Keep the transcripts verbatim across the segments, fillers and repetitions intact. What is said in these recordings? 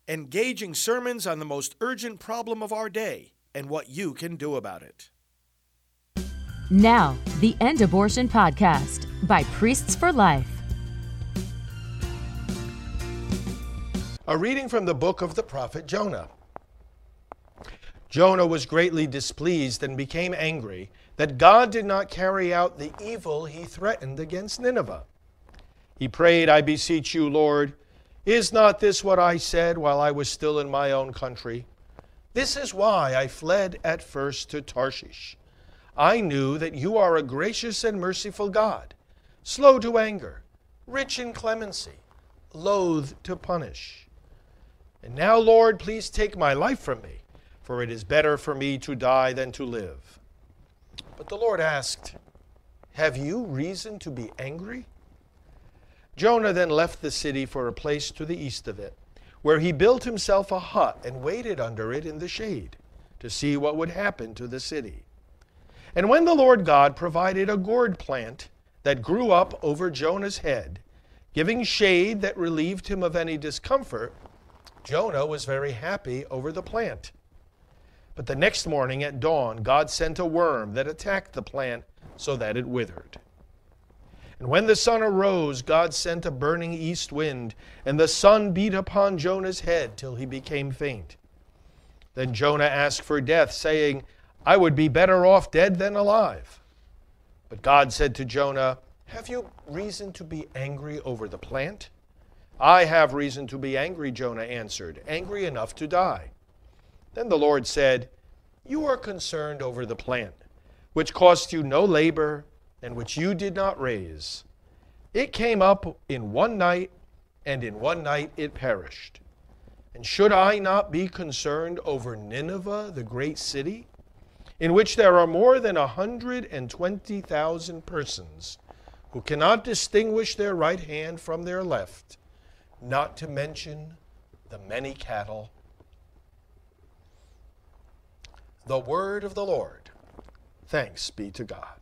engaging sermons on the most urgent problem of our day and what you can do about it. Now, the End Abortion Podcast by Priests for Life. A reading from the book of the prophet Jonah. Jonah was greatly displeased and became angry that God did not carry out the evil he threatened against Nineveh. He prayed, "I beseech you, Lord, is not this what I said while I was still in my own country? This is why I fled at first to Tarshish. I knew that you are a gracious and merciful God, slow to anger, rich in clemency, loath to punish. And now, Lord, please take my life from me, for it is better for me to die than to live." But the Lord asked, "Have you reason to be angry?" Jonah then left the city for a place to the east of it, where he built himself a hut and waited under it in the shade, to see what would happen to the city. And when the Lord God provided a gourd plant that grew up over Jonah's head, giving shade that relieved him of any discomfort, Jonah was very happy over the plant. But the next morning at dawn, God sent a worm that attacked the plant so that it withered. And when the sun arose, God sent a burning east wind, and the sun beat upon Jonah's head till he became faint. Then Jonah asked for death, saying, "I would be better off dead than alive." But God said to Jonah, "Have you reason to be angry over the plant?" "I have reason to be angry," Jonah answered, "angry enough to die." Then the Lord said, "You are concerned over the plant, which cost you no labor, and which you did not raise. It came up in one night, and in one night it perished. And should I not be concerned over Nineveh, the great city, in which there are more than a hundred and twenty thousand persons who cannot distinguish their right hand from their left, not to mention the many cattle?" The word of the Lord. Thanks be to God.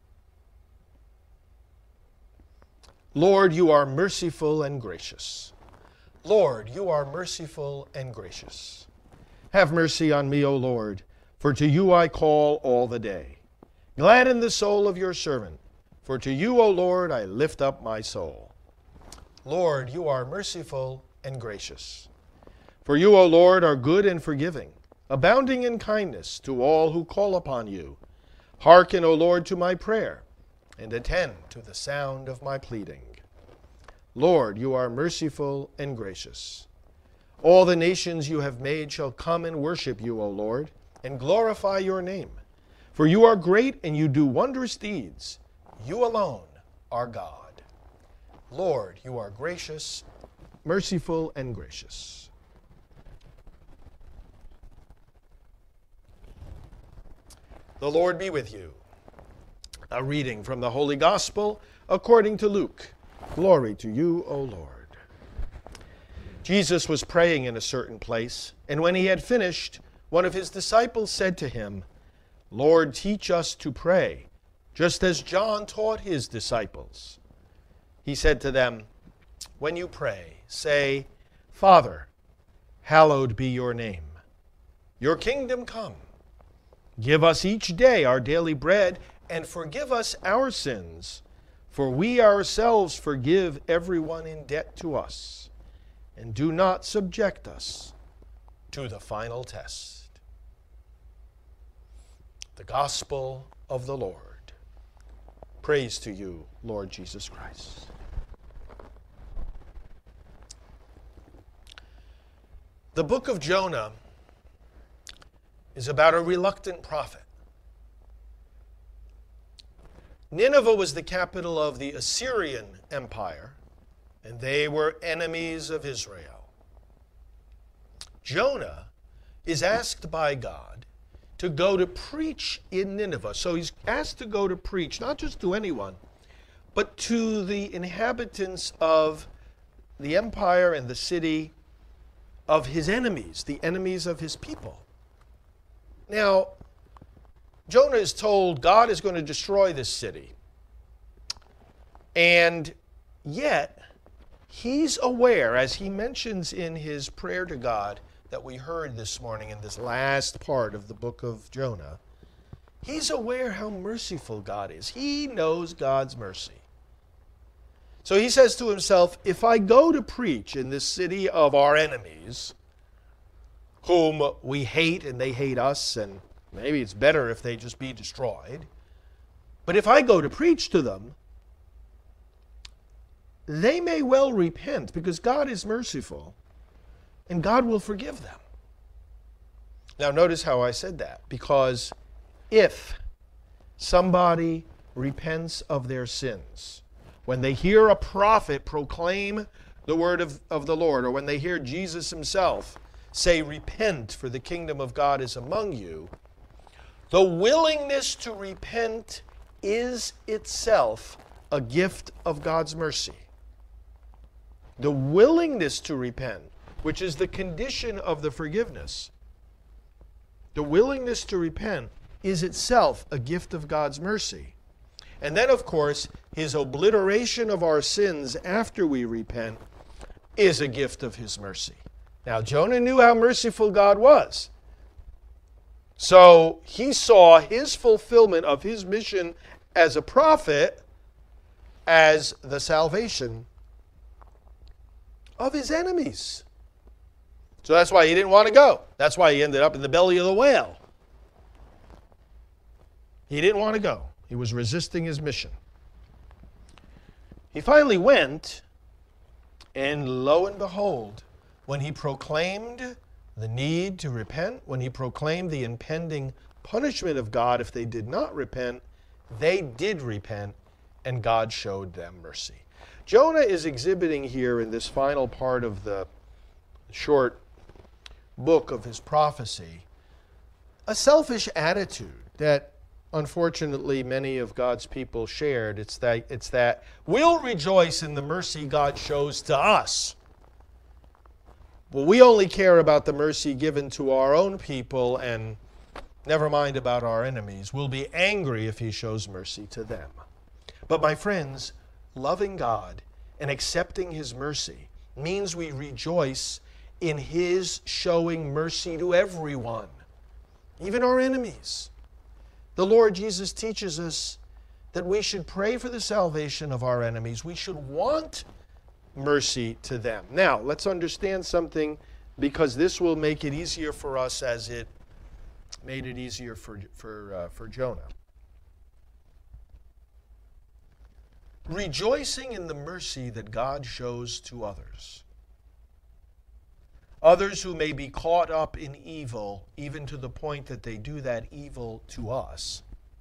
Lord, you are merciful and gracious. Lord, you are merciful and gracious. Have mercy on me, O Lord, for to you I call all the day. Gladden the soul of your servant, for to you, O Lord, I lift up my soul. Lord, you are merciful and gracious. For you, O Lord, are good and forgiving, abounding in kindness to all who call upon you. Hearken, O Lord, to my prayer, and attend to the sound of my pleading. Lord, you are merciful and gracious. All the nations you have made shall come and worship you, O Lord, and glorify your name. For you are great and you do wondrous deeds. You alone are God. Lord, you are gracious, merciful, and gracious. The Lord be with you. A reading from the Holy Gospel according to Luke. Glory to you, O Lord. Jesus was praying in a certain place, and when he had finished, one of his disciples said to him, "Lord, teach us to pray, just as John taught his disciples." He said to them, "When you pray, say, 'Father, hallowed be your name. Your kingdom come. Give us each day our daily bread, and forgive us our sins, for we ourselves forgive everyone in debt to us. And do not subject us to the final test.'" The Gospel of the Lord. Praise to you, Lord Jesus Christ. The book of Jonah is about a reluctant prophet. Nineveh was the capital of the Assyrian Empire, and they were enemies of Israel. Jonah is asked by God to go to preach in Nineveh. So he's asked to go to preach, not just to anyone, but to the inhabitants of the empire and the city of his enemies, the enemies of his people. Now, Jonah is told God is going to destroy this city. And yet, he's aware, as he mentions in his prayer to God that we heard this morning in this last part of the book of Jonah, he's aware how merciful God is. He knows God's mercy. So he says to himself, if I go to preach in this city of our enemies, whom we hate and they hate us, and maybe it's better if they just be destroyed, but if I go to preach to them, they may well repent because God is merciful and God will forgive them. Now notice how I said that, because if somebody repents of their sins, when they hear a prophet proclaim the word of, of the Lord, or when they hear Jesus himself say, repent, for the kingdom of God is among you, the willingness to repent is itself a gift of God's mercy. The willingness to repent, which is the condition of the forgiveness, the willingness to repent is itself a gift of God's mercy. And then, of course, his obliteration of our sins after we repent is a gift of his mercy. Now, Jonah knew how merciful God was. So he saw his fulfillment of his mission as a prophet as the salvation of his enemies. So that's why he didn't want to go. That's why he ended up in the belly of the whale. He didn't want to go. He was resisting his mission. He finally went, and lo and behold, when he proclaimed the need to repent, when he proclaimed the impending punishment of God if they did not repent, they did repent, and God showed them mercy. Jonah is exhibiting here in this final part of the short book of his prophecy a selfish attitude that unfortunately many of God's people shared. It's that, it's that we'll rejoice in the mercy God shows to us. Well, we only care about the mercy given to our own people, and never mind about our enemies. We'll be angry if he shows mercy to them. But my friends, loving God and accepting his mercy means we rejoice in his showing mercy to everyone, even our enemies. The Lord Jesus teaches us that we should pray for the salvation of our enemies. We should want mercy to them. Now, let's understand something, because this will make it easier for us as it made it easier for, for, uh, for Jonah. Rejoicing in the mercy that God shows to others, others who may be caught up in evil, even to the point that they do that evil to us,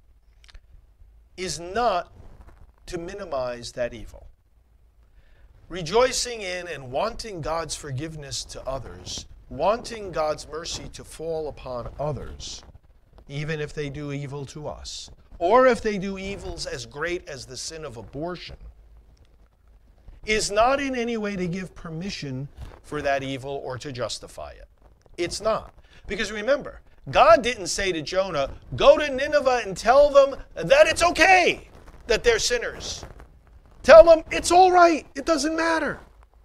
is not to minimize that evil. Rejoicing in and wanting God's forgiveness to others, wanting God's mercy to fall upon others, even if they do evil to us, or if they do evils as great as the sin of abortion, is not in any way to give permission for that evil or to justify it. It's not. Because remember, God didn't say to Jonah, go to Nineveh and tell them that it's okay that they're sinners. Tell them it's all right. It doesn't matter.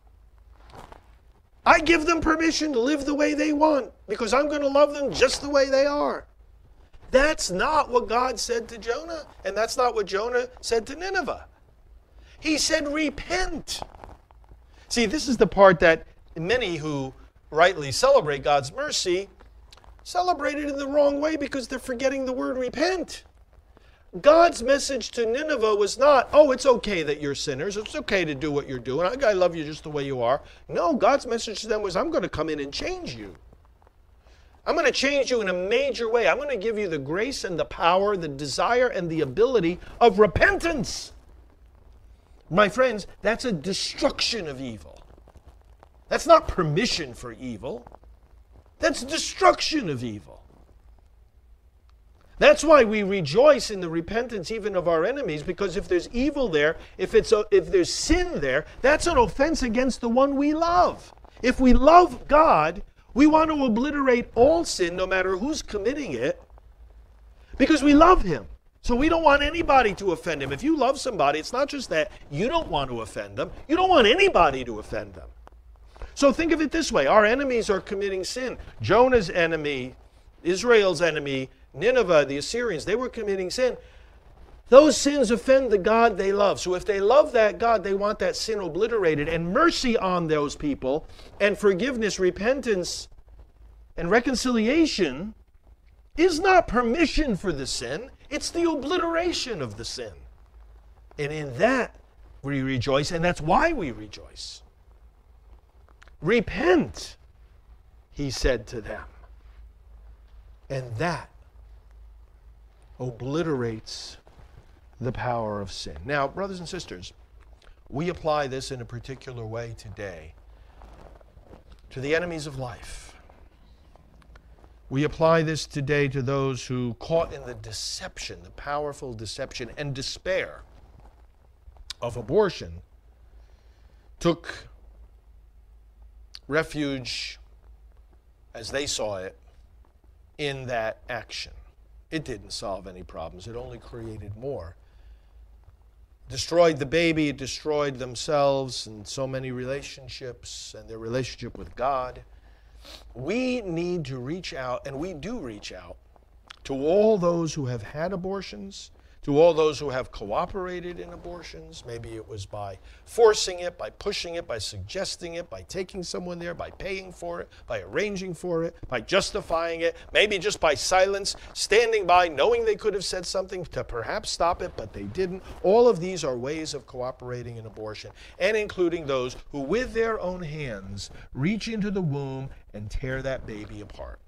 I give them permission to live the way they want because I'm going to love them just the way they are. That's not what God said to Jonah, and that's not what Jonah said to Nineveh. He said, repent. See, this is the part that many who rightly celebrate God's mercy celebrate it in the wrong way because they're forgetting the word repent. God's message to Nineveh was not, oh, it's okay that you're sinners. It's okay to do what you're doing. I love you just the way you are. No, God's message to them was, I'm going to come in and change you. I'm going to change you in a major way. I'm going to give you the grace and the power, the desire and the ability of repentance. My friends, that's a destruction of evil. That's not permission for evil. That's destruction of evil. That's why we rejoice in the repentance even of our enemies, because if there's evil there, if it's a, if there's sin there, that's an offense against the one we love. If we love God, we want to obliterate all sin, no matter who's committing it, because we love him. So we don't want anybody to offend him. If you love somebody, it's not just that you don't want to offend them. You don't want anybody to offend them. So think of it this way. Our enemies are committing sin. Jonah's enemy, Israel's enemy, Nineveh, the Assyrians, they were committing sin. Those sins offend the God they love. So if they love that God, they want that sin obliterated. And mercy on those people, and forgiveness, repentance, and reconciliation is not permission for the sin. It's the obliteration of the sin. And in that we rejoice, and that's why we rejoice. Repent, he said to them. And that obliterates the power of sin. Now, brothers and sisters, we apply this in a particular way today to the enemies of life. We apply this today to those who, caught in the deception, the powerful deception and despair of abortion, took refuge, as they saw it, in that action. It didn't solve any problems. It only created more. Destroyed the baby, destroyed themselves and so many relationships and their relationship with God. We need to reach out, and we do reach out, to all those who have had abortions, to all those who have cooperated in abortions. Maybe it was by forcing it, by pushing it, by suggesting it, by taking someone there, by paying for it, by arranging for it, by justifying it, maybe just by silence, standing by, knowing they could have said something to perhaps stop it, but they didn't. All of these are ways of cooperating in abortion, and including those who with their own hands reach into the womb and tear that baby apart.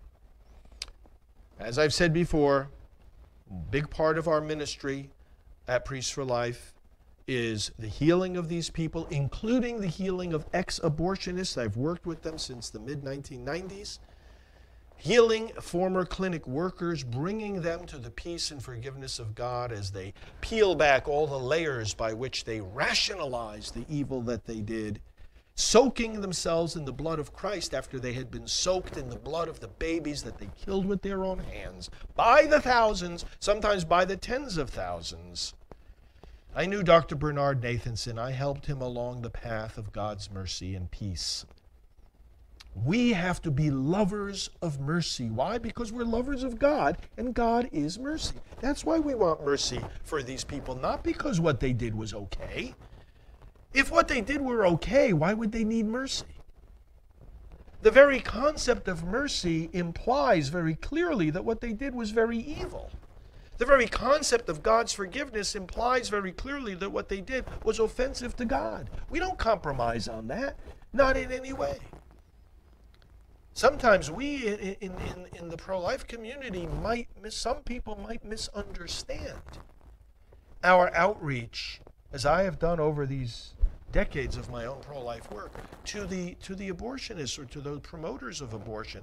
As I've said before, big part of our ministry at Priests for Life is the healing of these people, including the healing of ex-abortionists. I've worked with them since the mid nineteen nineties. Healing former clinic workers, bringing them to the peace and forgiveness of God as they peel back all the layers by which they rationalize the evil that they did, soaking themselves in the blood of Christ after they had been soaked in the blood of the babies that they killed with their own hands, by the thousands, sometimes by the tens of thousands. I knew Doctor Bernard Nathanson. I helped him along the path of God's mercy and peace. We have to be lovers of mercy. Why? Because we're lovers of God, and God is mercy. That's why we want mercy for these people, not because what they did was okay. If what they did were okay, why would they need mercy? The very concept of mercy implies very clearly that what they did was very evil. The very concept of God's forgiveness implies very clearly that what they did was offensive to God. We don't compromise on that, not in any way. Sometimes we in, in, in, in the pro-life community might, miss, some people might misunderstand our outreach, as I have done over these decades of my own pro-life work, to the to the abortionists or to those promoters of abortion.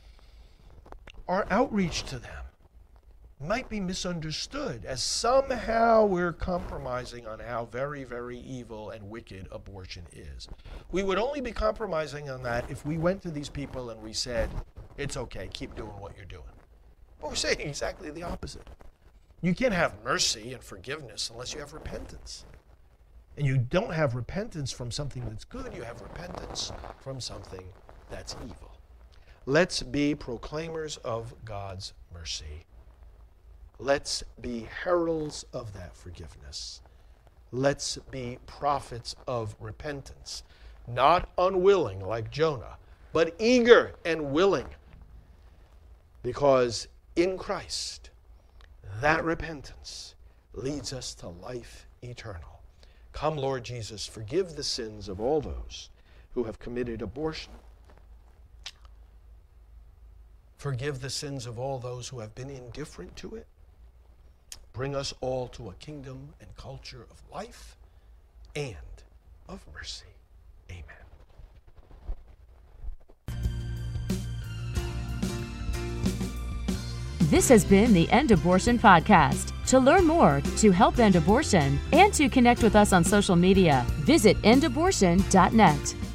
Our outreach to them might be misunderstood as somehow we're compromising on how very, very evil and wicked abortion is. We would only be compromising on that if we went to these people and we said, it's okay, keep doing what you're doing. But we're saying exactly the opposite. You can't have mercy and forgiveness unless you have repentance. And you don't have repentance from something that's good, you have repentance from something that's evil. Let's be proclaimers of God's mercy. Let's be heralds of that forgiveness. Let's be prophets of repentance. Not unwilling like Jonah, but eager and willing. Because in Christ, that repentance leads us to life eternal. Come, Lord Jesus, forgive the sins of all those who have committed abortion. Forgive the sins of all those who have been indifferent to it. Bring us all to a kingdom and culture of life and of mercy. Amen. This has been the End Abortion Podcast. To learn more, to help end abortion, and to connect with us on social media, visit end abortion dot net.